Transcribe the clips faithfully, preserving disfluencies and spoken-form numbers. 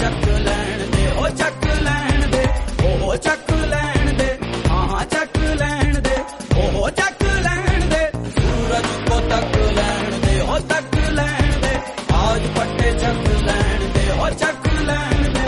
ਚੱਕ ਲੈਣ ਦੇ ਉਹ ਚੱਕ ਲੈਣ ਦੇ ਉਹ ਚੱਕ ਲੈਣ ਦੇ ਹਾਂ ਚੱਕ ਲੈਣ ਦੇ ਉਹ ਚੱਕ ਲੈਣ ਦੇ सूरज को तक ਲੈਣ ਦੇ ਉਹ ਤੱਕ ਲੈਣ ਦੇ आज पट्टे ਚੱਕ ਲੈਣ ਦੇ ਉਹ ਚੱਕ ਲੈਣ ਦੇ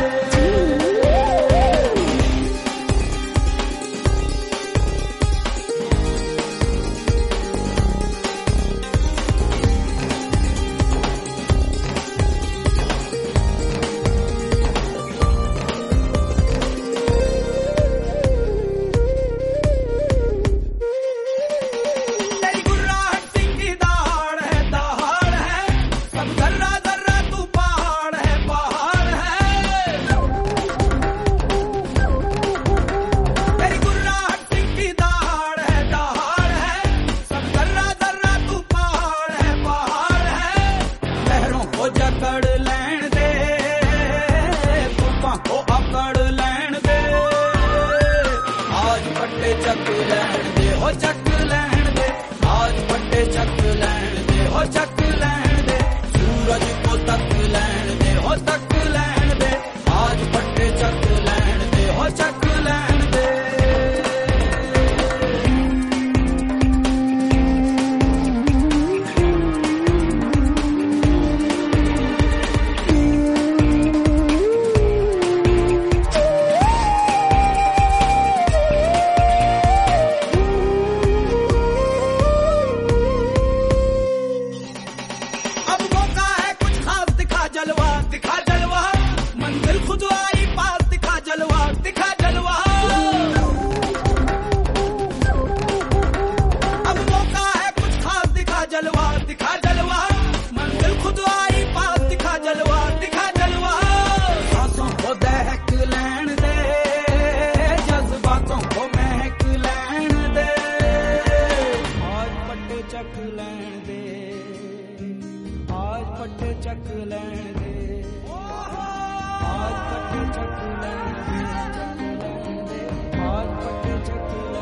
ਚੱਕ ਲੈਣ ਦੇ ਹੋ ਚੱਕ ਲੈਣ ਦੇ आज पट्टे ਚੱਕ ਲੈਣ ਦੇ ਹੋ ਚੱਕ ਲੈਣ ਦੇ सूरज को तक ਲੈਣ ਦੇ ਹੋ ਤੱਕ ਲੈਣ ਦੇ आज पट्टे ਚੱਕ ਲੈਣ ਦੇ ਹੋ ਚੱਕ ਲੈਣ ਦੇ ਚੱਕ ਲੈਣ ਦੇ आज पट्टे ਚੱਕ ਲੈਣ ਦੇ आज पट्टे ਚੱਕ ਲੈਣ ਦੇ आज पट्टे ਚੱਕ